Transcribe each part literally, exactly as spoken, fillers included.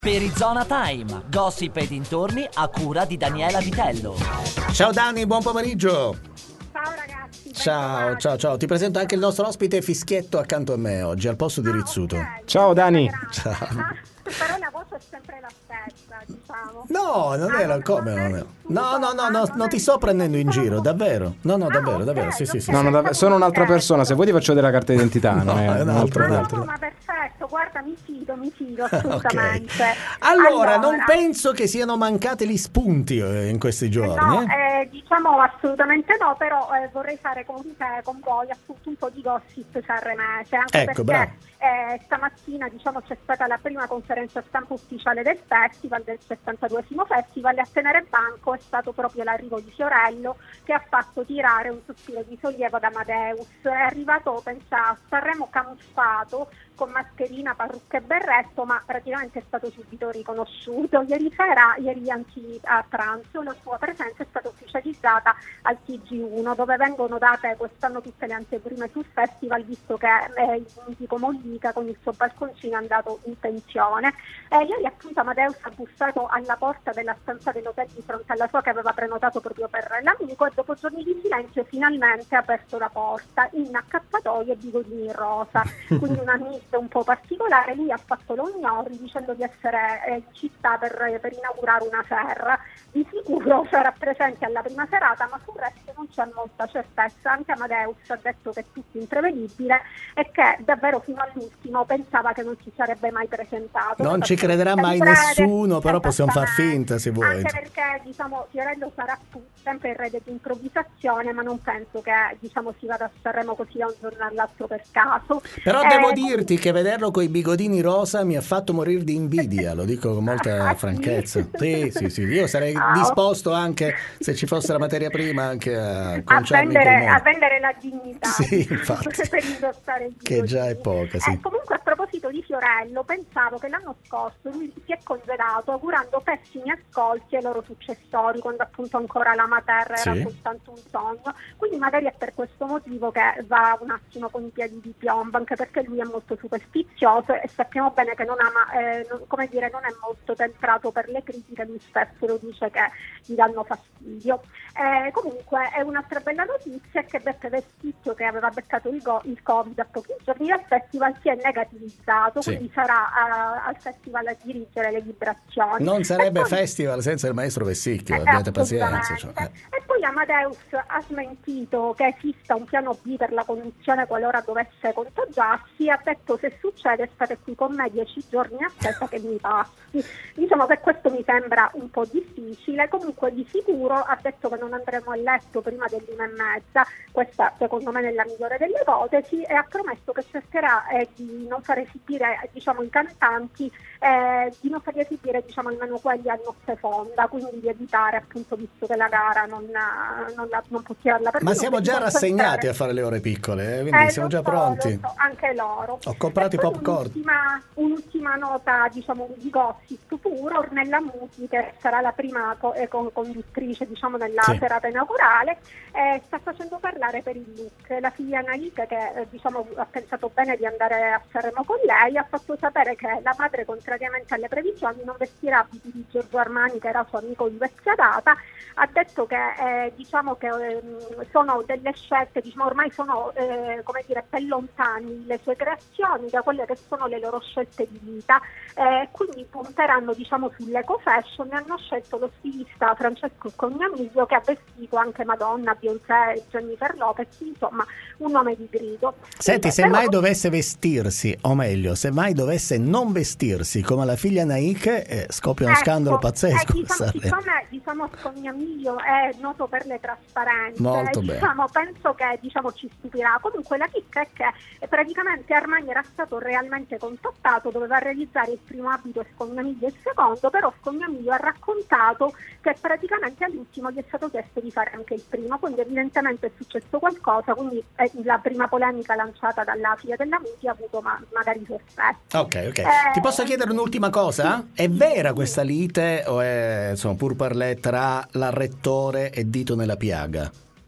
Perizona Time, gossip e dintorni a cura di Daniela Vitello. Ciao Dani, buon pomeriggio. Ciao ragazzi. Ciao, ciao, ciao. Ti presento anche il nostro ospite Fischietto accanto a me oggi, al posto di Ah, Rizzuto. okay. Ciao Dani. Ciao. Ah, però la voce è sempre la stessa, diciamo. No, non Ah, era non- come non è non è. Rizzuto, No, no, no, ah, no, non non è ti sto Rizzuto. prendendo in giro, davvero. No, no, Ah, davvero, ok, davvero. Sì, sì, ok. sì. No, no, dav- sono un'altra persona. Se vuoi ti faccio vedere la carta d'identità. No, non è, è un non altro, è un un No, problema. altro. no, ma perfetto, guarda, mi fido, mi fido Ok. assolutamente. Allora, non penso che siano mancati gli spunti eh, in questi Eh, giorni, No, eh? eh, diciamo assolutamente no, però eh, vorrei fare con te, con voi, appunto un po' di gossip sanremese, anche Ecco, perché eh, stamattina diciamo c'è stata la prima conferenza stampa ufficiale del festival, del sessantaduesimo festival, e a tenere banco è stato proprio l'arrivo di Fiorello, che ha fatto tirare un sospiro di sollievo ad Amadeus. È arrivato, pensa, a Sanremo camuffato, con mascherina, parrucca e berretto, ma praticamente è stato subito riconosciuto. Ieri sera, ieri anzi a pranzo, la sua presenza è stata ufficializzata al T G uno, dove vengono date quest'anno tutte le anteprime sul festival, visto che eh, il mitico Mollica con il suo balconcino è andato in pensione. E ieri appunto Amadeus ha bussato alla porta della stanza dell'hotel di fronte alla sua, che aveva prenotato proprio per l'amico, e dopo giorni di silenzio finalmente ha aperto la porta in accappatoio e bigodini in rosa, quindi una miss un po' particolare. Lui ha fatto l'ognori dicendo di essere eh, in città per, per inaugurare una serra. Di sicuro sarà presente alla prima serata, ma sul resto non c'è molta certezza. Anche Amadeus ha detto che è tutto imprevedibile e che davvero fino all'ultimo pensava che non si sarebbe mai presentato. Non ci Perché crederà mai sempre- nessuno, però possiamo far Esattamente. finta se vuoi. Anche perché diciamo Fiorello sarà pu- sempre in rete di improvvisazione, ma non penso che diciamo si vada a Sanremo così da un giorno all'altro per caso. Però Eh, devo dirti che vederlo coi bigodini rosa mi ha fatto morire di invidia, lo dico con molta Ah, sì? franchezza. Sì, sì, sì, io sarei Ah, disposto anche, se ci fosse la materia prima, anche a a conciarmi in quel vendere, a modo. vendere la dignità. Sì, infatti. Per indossare il Che già è bigodini. poca, sì. Eh, comunque a proposito di Fiorello, pensavo che l'anno scorso lui si è congedato augurando pessimi ascolti ai loro successori, quando appunto ancora la Mater era Sì. soltanto un sogno, quindi magari è per questo motivo che va un attimo con i piedi di piombo, anche perché lui è molto superstizioso e sappiamo bene che non ama, eh, non- come dire, non è molto temprato per le critiche, lui stesso lo dice che gli danno fastidio. Eh, comunque è un'altra bella notizia che Beppe Vesticchio, che aveva beccato il, go- il Covid a pochi giorni dal festival, si è negativizzato, Sì. quindi sarà a- al festival a dirigere le vibrazioni. Non sarebbe E poi- festival senza il maestro Vessicchio, eh, abbiate pazienza. assolutamente. Cioè, eh. E poi Amadeus ha smentito che esista un piano B per la conduzione qualora dovesse contagiarsi, ha detto: se succede state qui con me dieci giorni in attesa che mi passi. Diciamo che questo mi sembra un po' difficile. Comunque di sicuro ha detto che non andremo a letto prima dell'una e mezza, questa secondo me nella migliore delle ipotesi, e ha promesso che cercherà eh, di non far esibire eh, diciamo i cantanti, eh, di non farli esibire diciamo almeno quelli a notte fonda, quindi di evitare, appunto, visto che la gara non, non, la, non può tirarla per Ma lui, siamo di già concentrare- rassegnati a fare le ore piccole, eh, quindi eh, siamo lo già so, pronti. lo so, anche loro. Ho comprato E i poi popcorn. Un'ultima, un'ultima nota, diciamo, di gossip puro. Ornella Muti, che sarà la prima co- eh, con- conduttrice, diciamo, nella Sì. serata inaugurale, eh, sta facendo parlare per il look. La figlia Analica, che eh, diciamo ha pensato bene di andare a Sanremo con lei, ha fatto sapere che la madre, contrariamente alle previsioni, non vestirà abiti di Giorgio Armani, che era suo amico di vecchia data. Ha detto che eh, diciamo che ehm, sono delle scelte, diciamo, ormai sono eh, come dire ben lontani le sue creazioni da quelle che sono le loro scelte di vita, eh, quindi punteranno diciamo sull'eco fashion, e hanno scelto lo stilista Francesco Cognamiglio, che ha vestito anche Madonna, Beyoncé e Jennifer Lopez, insomma un nome di grido. Senti, Eh, se però- mai dovesse vestirsi, o meglio, se mai dovesse non vestirsi come la figlia Naik, eh, scoppia uno Ecco, scandalo pazzesco. eh, diciamo, Sanremo. siccome diciamo Scognamiglio è noto per le trasparenze, Molto eh, bene. diciamo, penso che diciamo ci stupirà. Comunque la chicca è che eh, praticamente Armani era stato realmente contattato, doveva realizzare il primo abito e Scognamiglio il secondo, però Scognamiglio ha raccontato che praticamente all'ultimo gli è stato chiesto di fare anche il primo, quindi evidentemente è successo qualcosa, quindi eh, la prima polemica lanciata dalla figlia della Muti ha avuto ma- magari i suoi effetti. Ok, ok. Eh, Ti posso chiedere un'ultima cosa? È vera questa lite o è insomma pur parlè tra la rettore e dito nella piaga?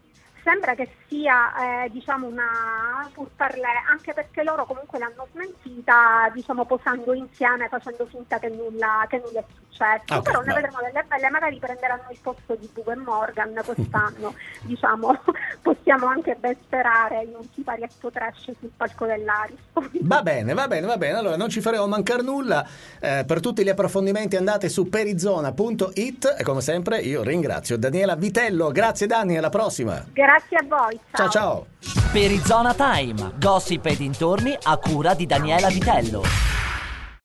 sembra che sia eh, diciamo una pourparlers, anche perché loro comunque l'hanno smentita, diciamo posando insieme, facendo finta che nulla, che nulla è successo. Okay, però ne vai. vedremo delle belle, magari prenderanno il posto di Bugo e Morgan quest'anno. Diciamo possiamo anche ben sperare in un siparietto trash sul palco dell'Ariston. Va bene, va bene, va bene. Allora non ci faremo mancare nulla. Eh, per tutti gli approfondimenti andate su perizona punto it e come sempre io ringrazio Daniela Vitello. Grazie Dani, alla prossima. Grazie a voi. Ciao ciao. Perizona Time, gossip e dintorni a cura di Daniela Vitello.